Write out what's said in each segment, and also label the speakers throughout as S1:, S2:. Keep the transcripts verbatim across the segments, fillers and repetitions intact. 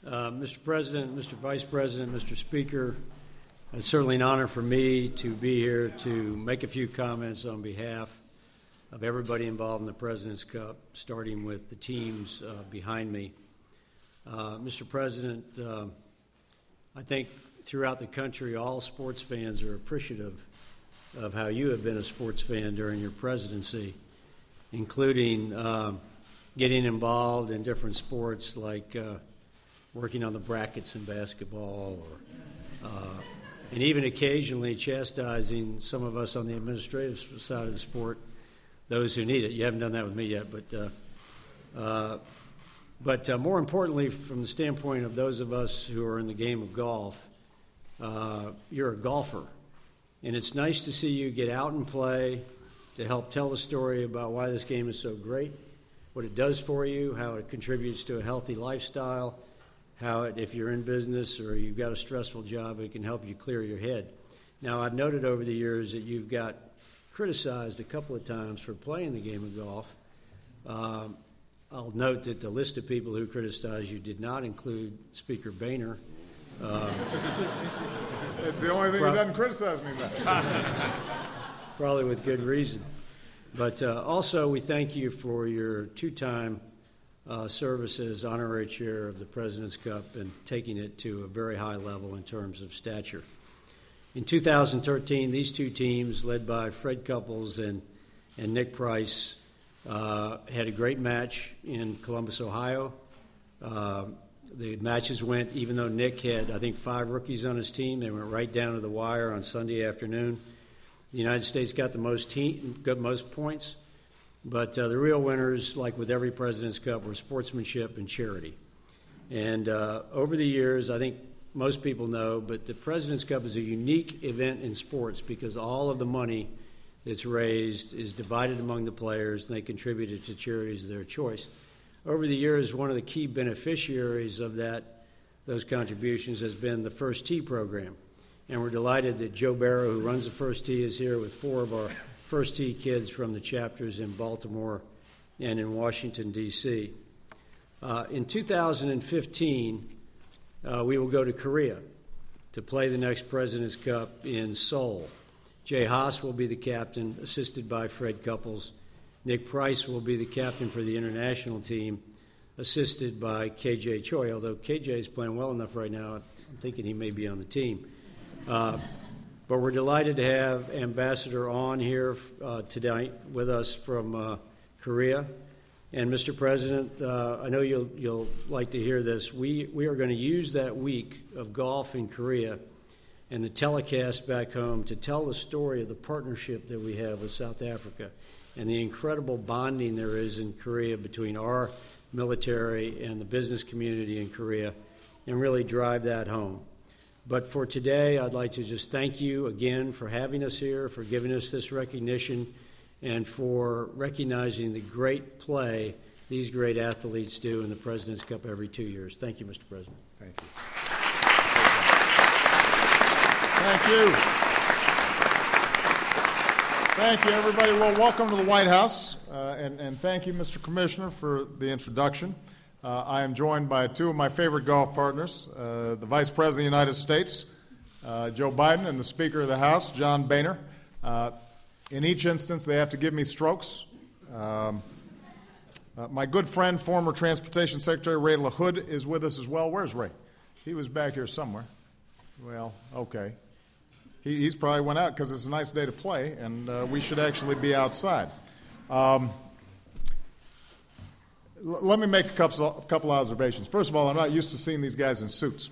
S1: Uh, Mister President, Mister Vice President, Mister Speaker, it's certainly an honor for me to be here to make a few comments on behalf of everybody involved in the President's Cup, starting with the teams uh, behind me. Uh, Mister President, uh, I think throughout the country, all sports fans are appreciative of how you have been a sports fan during your presidency, including uh, getting involved in different sports like uh, working on the brackets in basketball, or uh, and even occasionally chastising some of us on the administrative side of the sport, those who need it. You haven't done that with me yet, but uh, uh, but uh, more importantly, from the standpoint of those of us who are in the game of golf, uh, you're a golfer, and it's nice to see you get out and play to help tell the story about why this game is so great, what it does for you, how it contributes to a healthy lifestyle, how it, if you're in business or you've got a stressful job, it can help you clear your head. Now, I've noted over the years that you've got criticized a couple of times for playing the game of golf. Um, I'll note that the list of people who criticized you did not include Speaker Boehner. Uh,
S2: it's the only thing prob- that doesn't criticize me about.
S1: Probably with good reason. But uh, also, we thank you for your two-time uh, service as honorary chair of the President's Cup and taking it to a very high level in terms of stature. In two thousand thirteen, these two teams, led by Fred Couples and, and Nick Price, uh, had a great match in Columbus, Ohio. Uh, the matches went, even though Nick had, I think, five rookies on his team, they went right down to the wire on Sunday afternoon. The United States got the most team, got most points, but uh, the real winners, like with every President's Cup, were sportsmanship and charity. And uh, over the years, I think most people know, but the President's Cup is a unique event in sports because all of the money that's raised is divided among the players, and they contribute it to charities of their choice. Over the years, one of the key beneficiaries of that, those contributions, has been the First Tee program. And we're delighted that Joe Barrow, who runs the First Tee, is here with four of our First Tee kids from the chapters in Baltimore and in Washington, D C Uh, in two thousand fifteen, uh, we will go to Korea to play the next President's Cup in Seoul. Jay Haas will be the captain, assisted by Fred Couples. Nick Price will be the captain for the international team, assisted by K J Choi, although K J is playing well enough right now, I'm thinking he may be on the team. Uh, but we're delighted to have Ambassador On here uh, tonight with us from uh, Korea. And Mister President, uh, I know you'll, you'll like to hear this. We, we are going to use that week of golf in Korea and the telecast back home to tell the story of the partnership that we have with South Africa and the incredible bonding there is in Korea between our military and the business community in Korea, and really drive that home. But for today, I'd like to just thank you again for having us here, for giving us this recognition, and for recognizing the great play these great athletes do in the President's Cup every two years. Thank you, Mister President.
S2: Thank you. Thank you. Thank you, everybody. Well, welcome to the White House, uh, and, and thank you, Mister Commissioner, for the introduction. Uh, I am joined by two of my favorite golf partners, uh, the Vice President of the United States, uh, Joe Biden, and the Speaker of the House, John Boehner. Uh, in each instance, they have to give me strokes. Um, uh, my good friend, former Transportation Secretary Ray LaHood, is with us as well. Where's Ray? He was back here somewhere. Well, okay. He, he's probably went out because it's a nice day to play, and uh, we should actually be outside. Um, Let me make a couple, a couple observations. First of all, I'm not used to seeing these guys in suits.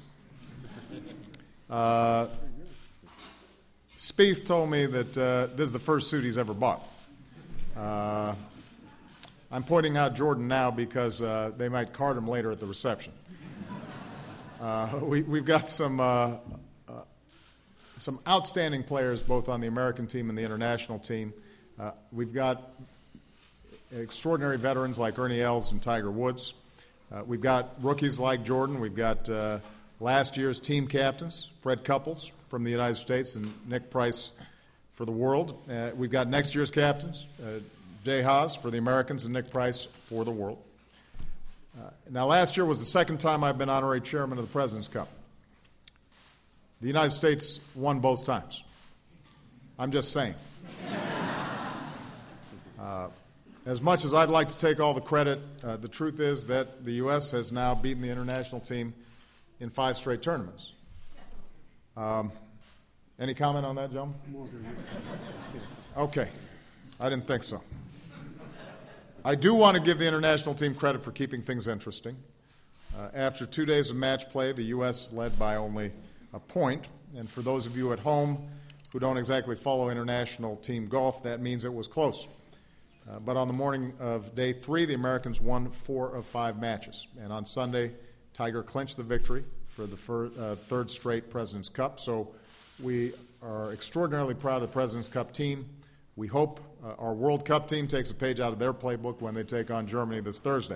S2: Uh, Spieth told me that uh, this is the first suit he's ever bought. Uh, I'm pointing out Jordan now because uh, they might card him later at the reception. Uh, we, we've got some, uh, uh, some outstanding players both on the American team and the international team. Uh, we've got extraordinary veterans like Ernie Els and Tiger Woods. Uh, we've got rookies like Jordan. We've got uh, last year's team captains, Fred Couples from the United States and Nick Price for the world. Uh, we've got next year's captains, uh, Jay Haas for the Americans and Nick Price for the world. Uh, now, last year was the second time I've been honorary chairman of the President's Cup. The United States won both times. I'm just saying. Uh, as much as I'd like to take all the credit, uh, the truth is that the U S has now beaten the international team in five straight tournaments. Um, any comment on that, gentlemen? Okay. I didn't think so. I do want to give the international team credit for keeping things interesting. Uh, after two days of match play, the U S led by only a point. And for those of you at home who don't exactly follow international team golf, that means it was close. Uh, but on the morning of day three, the Americans won four of five matches. And on Sunday, Tiger clinched the victory for the fir- uh, third straight President's Cup. So we are extraordinarily proud of the President's Cup team. We hope uh, our World Cup team takes a page out of their playbook when they take on Germany this Thursday.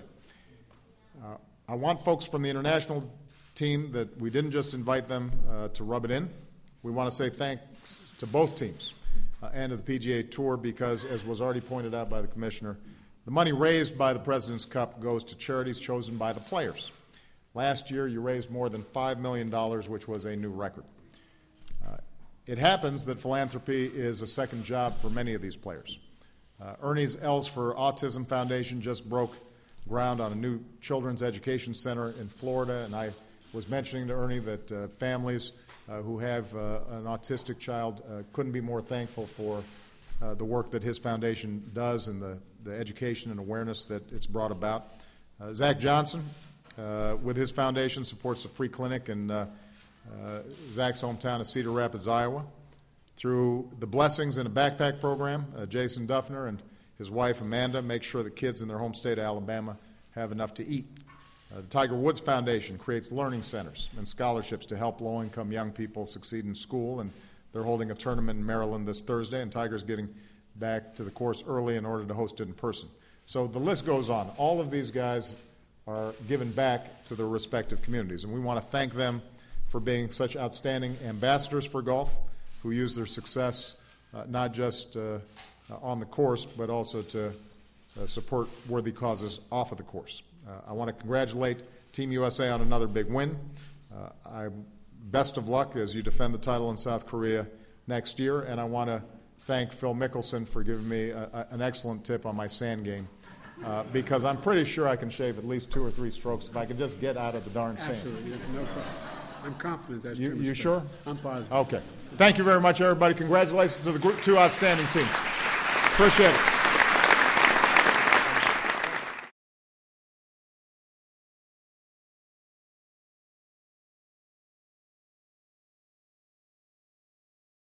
S2: Uh, I want folks from the international team that we didn't just invite them uh, to rub it in. We want to say thanks to both teams uh, and to the P G A Tour because, as was already pointed out by the Commissioner, the money raised by the President's Cup goes to charities chosen by the players. Last year, you raised more than five million dollars, which was a new record. Uh, it happens that philanthropy is a second job for many of these players. Uh, Ernie's L's for Autism Foundation just broke ground on a new children's education center in Florida, and I was mentioning to Ernie that uh, families uh, who have uh, an autistic child uh, couldn't be more thankful for uh, the work that his foundation does and the, the education and awareness that it's brought about. Uh, Zach Johnson, uh, with his foundation, supports a free clinic in uh, uh, Zach's hometown of Cedar Rapids, Iowa. Through the Blessings in a Backpack program, uh, Jason Duffner and his wife Amanda make sure that kids in their home state of Alabama have enough to eat. Uh, the Tiger Woods Foundation creates learning centers and scholarships to help low-income young people succeed in school, and they're holding a tournament in Maryland this Thursday, and Tiger's getting back to the course early in order to host it in person. So the list goes on. All of these guys are giving back to their respective communities, and we want to thank them for being such outstanding ambassadors for golf who use their success uh, not just uh, on the course, but also to uh, support worthy causes off of the course. Uh, I want to congratulate Team U S A on another big win. Uh, I, best of luck as you defend the title in South Korea next year, and I want to thank Phil Mickelson for giving me a, a, an excellent tip on my sand game, uh, because I'm pretty sure I can shave at least two or three strokes if I can just get out of the darn sand.
S3: Absolutely, no problem. I'm confident that's
S2: you,
S3: true.
S2: You sure?
S3: I'm positive.
S2: Okay. Thank you very much, everybody. Congratulations to the group, two outstanding teams. Appreciate it.